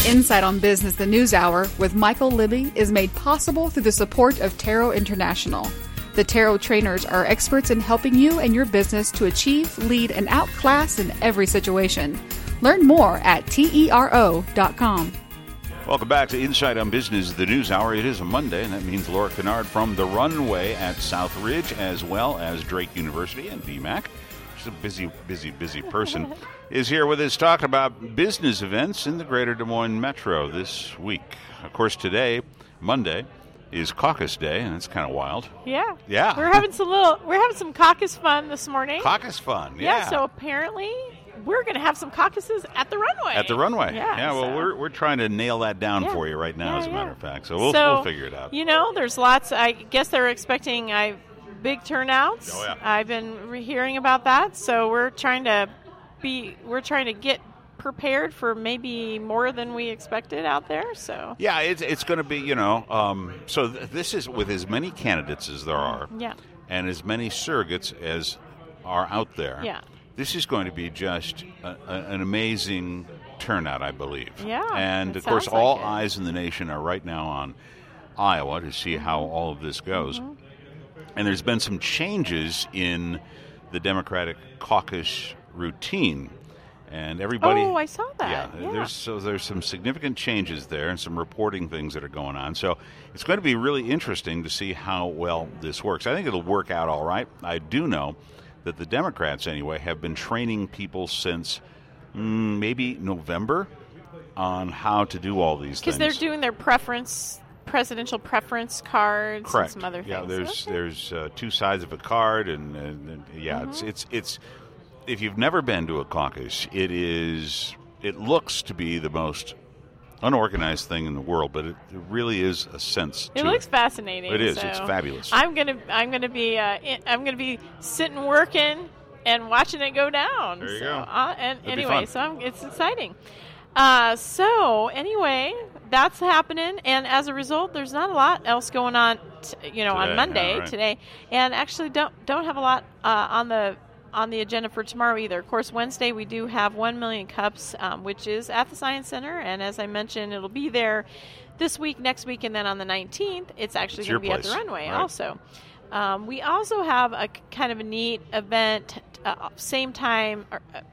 Insight on Business, the News Hour, with Michael Libby is made possible through the support of Tarot International. The Tarot trainers are experts in helping you and your business to achieve, lead, and outclass in every situation. Learn more at TERO.com. Welcome back to Insight on Business, the News Hour. It is a Monday, and that means Laura Kennard from the Runway at South Ridge, as well as Drake University and BMAC. She's a busy person. Is here with us talking about business events in the greater Des Moines metro this week. Of course, today, Monday, is caucus day, and it's kind of wild. Yeah. Yeah. We're having some caucus fun this morning. Caucus fun, yeah. So apparently we're going to have some caucuses at the Runway. At the Runway. Yeah. Well, we're trying to nail that down for you right now, as a matter of fact. So we'll figure it out. You know, there's lots. I guess they're expecting big turnouts. Oh, yeah. I've been hearing about that. So we're trying to get prepared for maybe more than we expected out there. So yeah, it's going to be, so this is with as many candidates as there are, and as many surrogates as are out there. Yeah. This is going to be just an amazing turnout, I believe. Yeah. And of course, all eyes in the nation are right now on Iowa to see how all of this goes. Mm-hmm. And there's been some changes in the Democratic caucus routine. And everybody. Oh, I saw that. Yeah. There's some significant changes there and some reporting things that are going on. So it's going to be really interesting to see how well this works. I think it'll work out all right. I do know that the Democrats, anyway, have been training people since maybe November on how to do all these things. Because they're doing their presidential preference cards. Correct. And some other things. Yeah, there's two sides of a card, and it's if you've never been to a caucus, it looks to be the most unorganized thing in the world, but it really is a sense to it. It looks fascinating. It is. So It's fabulous. I'm gonna be sitting working and watching it go down. There you go. It's exciting. So anyway, that's happening, and as a result, there's not a lot else going on, on Monday today, and actually don't have a lot on the agenda for tomorrow either. Of course, Wednesday we do have 1 Million Cups, which is at the Science Center, and as I mentioned, it'll be there this week, next week, and then on the 19th, it's actually going to be at the Runway also. We also have a kind of a neat event, same time,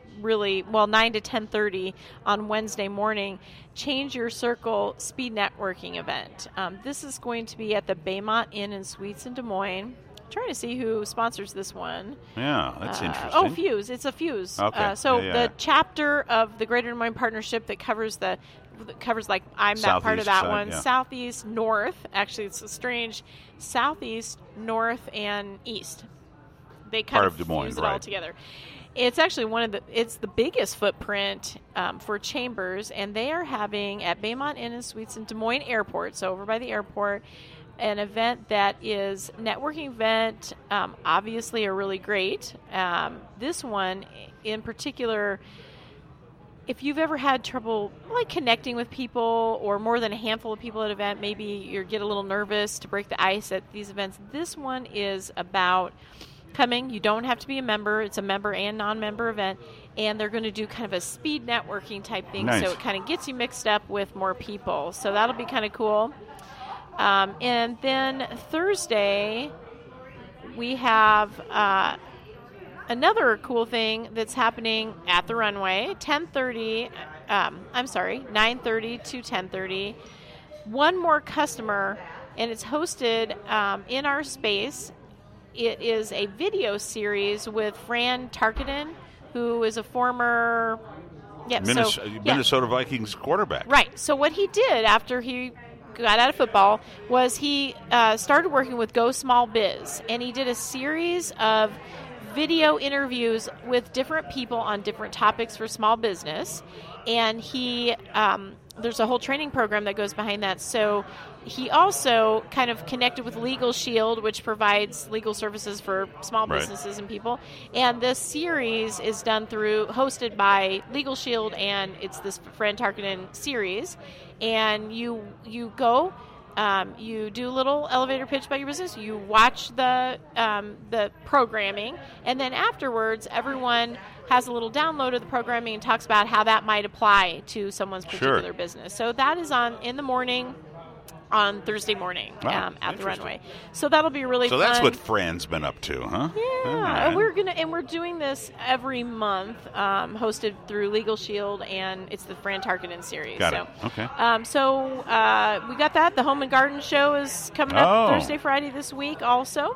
9 to 10:30 on Wednesday morning, Change Your Circle Speed Networking event. This is going to be at the Baymont Inn and Suites in Des Moines. Trying to see who sponsors this one. Yeah, that's interesting. Fuse. It's a Fuse. Okay. The chapter of the Greater Des Moines Partnership that covers like I'm that Southeast part of that side, one. yeah. Southeast, North. Actually, it's a strange Southeast, North, and East. They kind of Des Moines, fuse it all together. It's actually it's the biggest footprint for chambers, and they are having at Baymont Inn and Suites in Des Moines Airport, so over by the airport, an event that is networking event, obviously are really great. This one in particular, if you've ever had trouble like connecting with people or more than a handful of people at an event, maybe you get a little nervous to break the ice at these events. This one is about coming. You don't have to be a member. It's a member and non-member event, and they're going to do kind of a speed networking type thing. Nice. So it kind of gets you mixed up with more people. So that'll be kind of cool. And then Thursday, we have another cool thing that's happening at the Runway, 9:30 to 10:30. One more customer, and it's hosted in our space. It is a video series with Fran Tarkenton, who is a former Minnesota Vikings quarterback. Right. So what he did after he got out of football was he started working with Go Small Biz, and he did a series of video interviews with different people on different topics for small business, and he there's a whole training program that goes behind that. So he also kind of connected with Legal Shield, which provides legal services for small businesses and people. And this series is hosted by Legal Shield, and it's this Fran Tarkenton series. And you go, you do a little elevator pitch about your business. You watch the programming, and then afterwards, everyone has a little download of the programming and talks about how that might apply to someone's particular business. So that is in the morning on Thursday morning at the Runway. So that'll be really fun. So that's what Fran's been up to, huh? Yeah, we're doing this every month, hosted through Legal Shield, and it's the Fran Tarkenton series. Got it. Okay. So we got that. The Home and Garden Show is coming up Thursday, Friday this week also.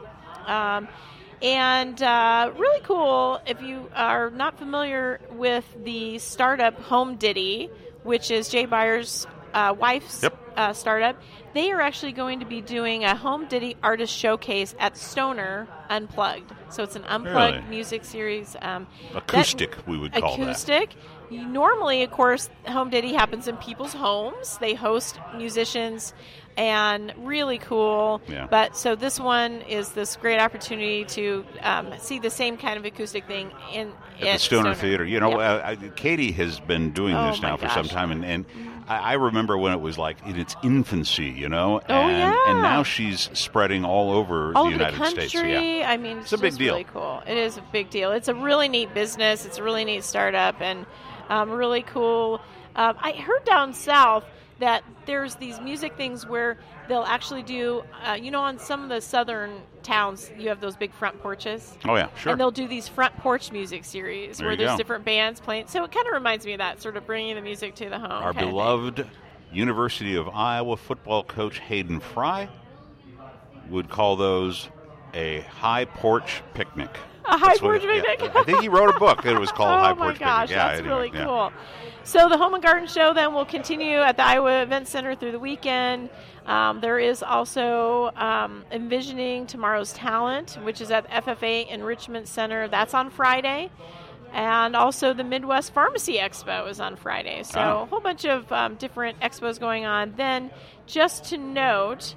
And really cool, if you are not familiar with the startup Home Ditty, which is Jay Byers' wife's startup, they are actually going to be doing a Home Ditty artist showcase at Stoner Unplugged. So it's an unplugged music series. Acoustic, we would call that. Acoustic. Normally, of course, Home Ditty happens in people's homes. They host musicians, and really cool. Yeah. But so this one is this great opportunity to see the same kind of acoustic thing at the Stoner Theater. You know, Katie has been doing this now for some time, and I remember when it was like in its infancy, you know, and now she's spreading all over the United States. Yeah. I mean, it's a big deal. Really cool. It is a big deal. It's a really neat business. It's a really neat startup, and really cool. I heard down south that there's these music things where they'll actually do, on some of the southern towns, you have those big front porches. Oh, yeah, sure. And they'll do these front porch music series where there's different bands playing. So it kind of reminds me of that, sort of bringing the music to the home. Our beloved University of Iowa football coach Hayden Fry would call those a high porch picnic. A high porch picnic? Yeah. I think he wrote a book. It was called High Porch Picnic. Oh, my gosh, that's really cool. So the Home and Garden Show then will continue at the Iowa Event Center through the weekend. There is also Envisioning Tomorrow's Talent, which is at the FFA Enrichment Center. That's on Friday. And also the Midwest Pharmacy Expo is on Friday. So a whole bunch of different expos going on. Then just to note,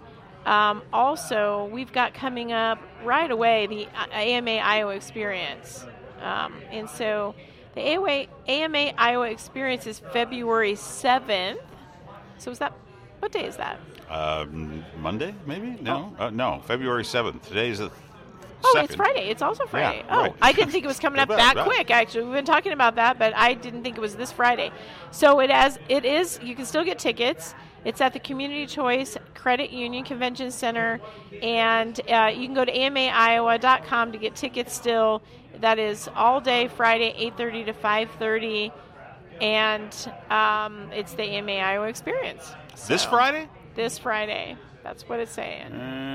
also we've got coming up right away the AMA Iowa Experience. And so the AMA Iowa Experience is February 7th. So what day is that? Monday, maybe? No, no, February 7th. Today's the 2nd. Oh, it's Friday. It's also Friday. Yeah, right. I didn't think it was coming up that quick, actually. We've been talking about that, but I didn't think it was this Friday. So it is, you can still get tickets. It's at the Community Choice Credit Union Convention Center, and you can go to amaiowa.com to get tickets still. That is all day Friday, 8:30 to 5:30, and it's the AMA Iowa Experience. So, this Friday? This Friday. That's what it's saying.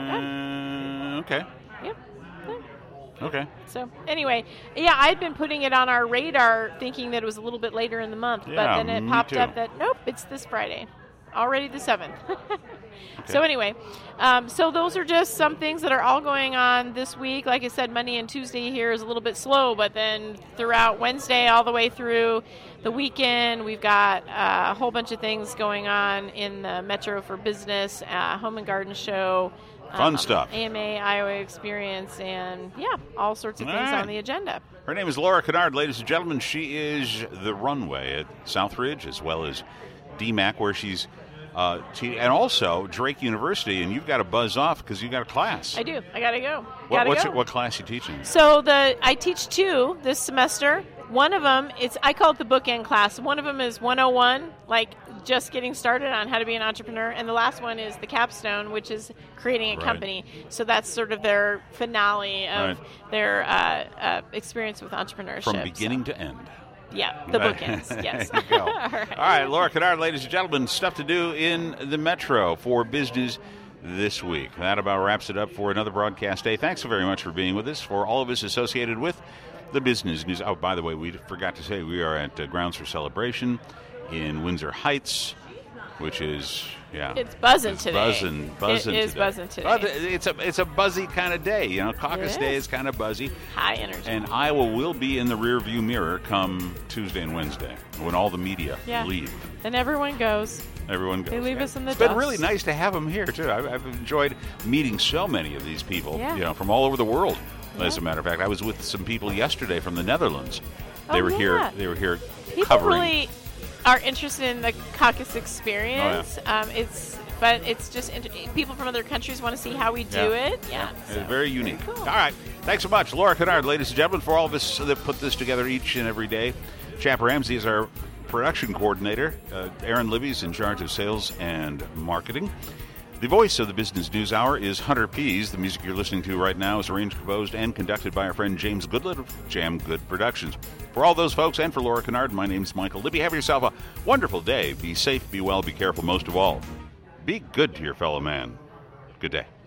Okay. Yep. Okay. So anyway, I'd been putting it on our radar thinking that it was a little bit later in the month, but then it popped up that, nope, it's this Friday. Already the 7th. Okay. So anyway, so those are just some things that are all going on this week. Like I said, Monday and Tuesday here is a little bit slow, but then throughout Wednesday all the way through the weekend, we've got a whole bunch of things going on in the Metro for Business, Home and Garden Show. Fun stuff. AMA Iowa Experience, and all sorts of things on the agenda. Her name is Laura Kennard, ladies and gentlemen. She is the Runway at Southridge, as well as DMAC, where she's and also Drake University, and you've got to buzz off because you've got a class. I do. I got to go. What class are you teaching? So I teach 2 this semester. One of them, I call it the bookend class. One of them is 101, like just getting started on how to be an entrepreneur. And the last one is the capstone, which is creating a company. So that's sort of their finale of their experience with entrepreneurship. From beginning to end. Yeah, the bookends, yes. There you go. All right, Laura Kennard, ladies and gentlemen, stuff to do in the Metro for business this week. That about wraps it up for another broadcast day. Thanks so very much for being with us. For all of us associated with the business news. Oh, by the way, we forgot to say we are at Grounds for Celebration in Windsor Heights, which is, it's buzzing today. Buzzing It is today. buzzing today. But it's a buzzy kind of day. Caucus day is kind of buzzy. High energy. And Iowa will be in the rearview mirror come Tuesday and Wednesday when all the media leave. Then everyone goes. They leave us in the dust. It's been really nice to have them here, too. I've enjoyed meeting so many of these people, from all over the world. As a matter of fact, I was with some people yesterday from the Netherlands. They were here People covering. Really are interested in the caucus experience. It's but it's just people from other countries want to see how we do it. Yeah. So. It's very unique. Cool. All right. Thanks so much, Laura Kennard, ladies and gentlemen, for all of us that put this together each and every day. Chap Ramsey is our production coordinator. Aaron Libby's in charge of sales and marketing. The voice of the Business News Hour is Hunter Pease. The music you're listening to right now is arranged, composed, and conducted by our friend James Goodlett of Jam Good Productions. For all those folks and for Laura Kennard, my name's Michael Libby. Have yourself a wonderful day. Be safe, be well, be careful. Most of all, be good to your fellow man. Good day.